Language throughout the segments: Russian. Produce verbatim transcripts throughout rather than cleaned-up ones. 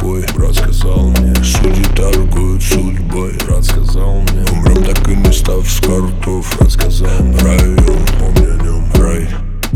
бой, брат сказал мне. Судьи торгуют судьбой, брат сказал мне. Умрем, так и не став с картов, рассказал мне. Район, помни о нем, рай.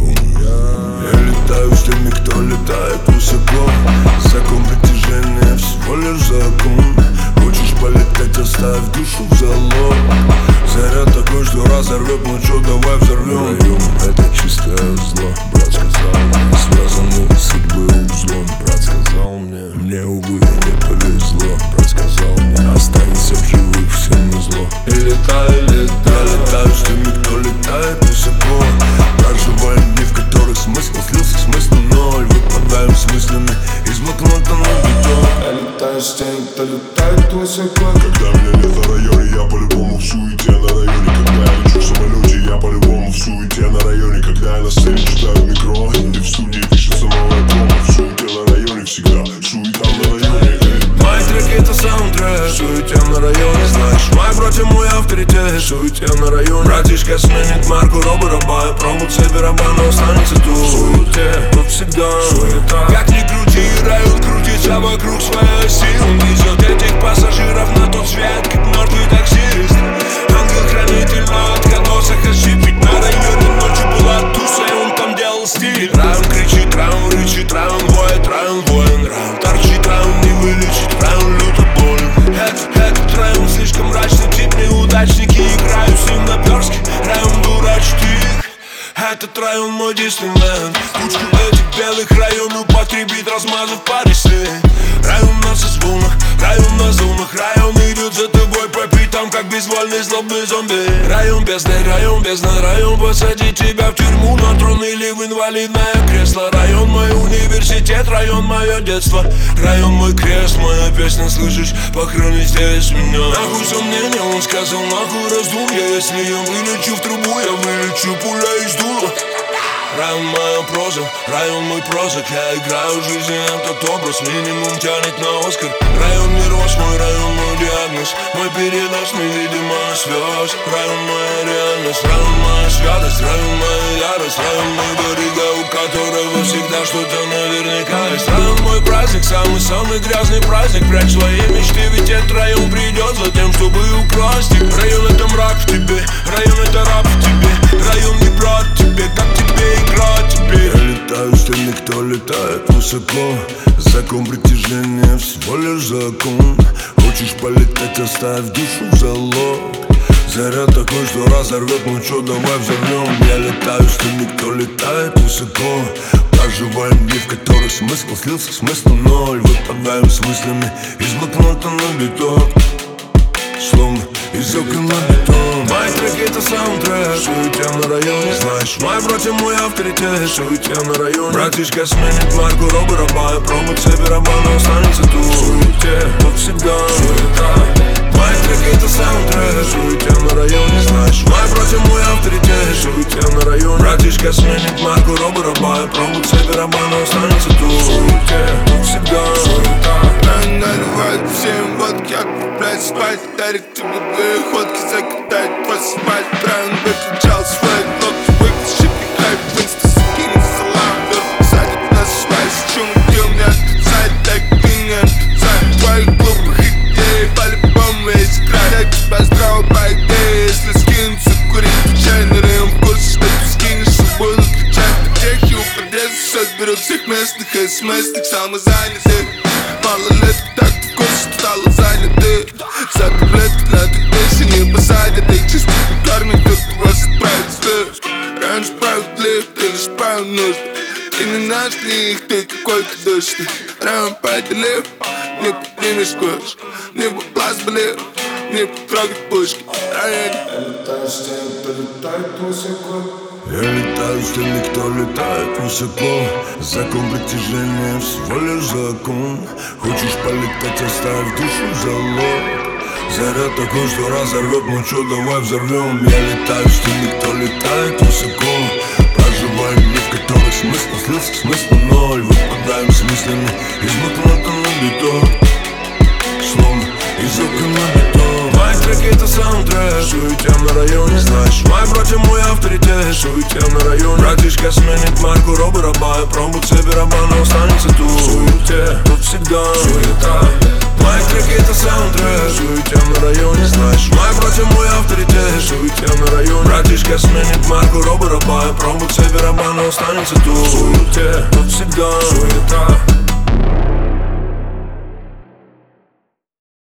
Я летаю с теми, кто летает высоко. Закон притяжения всего лишь закон. Хочешь полететь, оставь душу в залог. Заряд такой, что разорвет, ну чё, давай взорвем. Район, это чистое зло, брат сказал мне. Связаны судьбы узлом, брат сказал мне. Мне, увы, не повезло, брат сказал мне. Останется в живых всем назло. И летаю, летаю, я летаю с теми, кто летает высоко. Проживаем дни, в которых смысл слился к смыслу ноль. Выпадаем с мыслями из блокнота на бетон. Я летаю с теми, кто летает высоко. Когда меня нет на районе, я по-любому в суете на районе. Когда я лечу в самолете, я по-любому в суете на районе. Когда я на сцене читаю микро, и в студии пишется новая промо. В суете на районе всегда, суета на районе. Мои треки это саундтрек, суете на районе. Знаешь, мой братья мой авторитет, суете на районе. Братишка сменит марку Роба Раба, промоция барабана останется тут. В суете, тут всегда суета. Как ни крути, район крутится вокруг своей оси. Он везет этих пассажиров на тот свет, как мертвый таксист. Ангел-хранитель на отконосах ошибить. На районе ночью была туса, и он там делал стиль. Район кричит, район рычит, район воет, район воин. Район торчит, район не вылечит, район люто болен. Этот район слишком мрачный, тип неудачники. Играю с ним на перске, район дурачит их. Этот район мой Диснейленд. Кучку этих белых район употребит, размазав по весне. Район на созвонах, район на зонах. Район идет за тобой по пятам, как безвольный злобный зомби. Район бездны, район бездна. Район посадит тебя в тюрьму, на трон или в инвалидное кресло. Район мой университет, район мое детство. Район мой крест, моя песня, слышишь? Похорони здесь меня. Нахуй сомнения, он сказал, нахуй раздумья. Если я вылечу в трубу, я вылечу пуля из дула. Район моя проза, район мой прозак. Я играю в жизни этот образ, минимум тянет на Оскар. Район не рос, мой район мой диагноз. Мой передоз, невидимая связь. Район моя реальность, район моя святость. Район моя ярость, район мой барыга, у которого всегда что-то наверняка есть. Район мой праздник, самый-самый грязный праздник. Прячь свои мечты, ведь этот район придет за тем, чтобы украсть их. Район это мрак в тебе, район это раб в тебе. Район не брат тебе, как тебе играть теперь. Я летаю с теми, кто летает высоко. Закон притяжения всего лишь закон. Хочешь полететь, оставь душу в залог. Заряд такой, что разорвет, ну чё, давай взорвем. Я летаю с теми, кто летает высоко. Проживаем дни, в которых смысл слился к смыслу ноль. Выпадаем с мыслями из блокнота на бетон. Словно из окон на бетон. Мои треки это саундтрек, суете на районе. Знаешь, мои братья мой авторитет, суете на районе. Братишка сменит марку Роба Раба, промоция барабана останется тут. В суете, тут всегда суета. Мои треки это саундтрек, суете на районе. Знаешь, мои братья мой авторитет, суете на районе. Братишка сменит марку Роба Раба, промоция барабана останется тут. В суете, тут всегда суета. Наливают всем водки, отправляют спать. Дарит тебе ходки, закидает посыпать. Район выключал свой ногти, выключи хайп. В инста скинет салам, вверх садит на свайс. Чем убил меня, отрицает, так меня отрицает. Твоих глупых идей по-любому есть край. Я тебя здраво по идее, если скинуться курить. Включай на район в курсе, что ты скинешься, буду кричать. Техи у подъезда, все берут всех местных смс-ных самозанятых. Мало лет, так в курсе стало заняты. За таблетки на ты песен не посадят. Их чисто кормят, кто-то вас отправит. Район справедлив, ты лишь правил нужд. Ты не наш них, ты какой-то душный. Район поделив, не поднимешь курс. Не в глаз болел, не потрогать пушки. Район. Я летаю с теми, кто летает высоко. Я летаю с теми, кто летает высоко. Закон притяжения всего лишь закон. Хочешь полететь, оставь душу в залог. Заряд такой, что разорвет, ну чё, давай взорвем. Я летаю с теми, кто летает высоко. Проживаем дни, в которых смысл слился к смыслу ноль. Выпадаем с мыслями из блокнота на бетон. Словно из окон на бетон. Мои треки это саундтрек, саундтрек. Суете на районе, знаешь, мой против мой авторитет. Суете на районе, братишка сменит марку, робы раба. Пробует себе раба, но останется тут. Суете, тут всегда суета. Мои треки это саундтрек. Суете на районе, знаешь, мой против мой авторитет. Суете на районе, братишка сменит марку, робы раба. Пробует себе раба, но останется тут. Суете, тут всегда суета.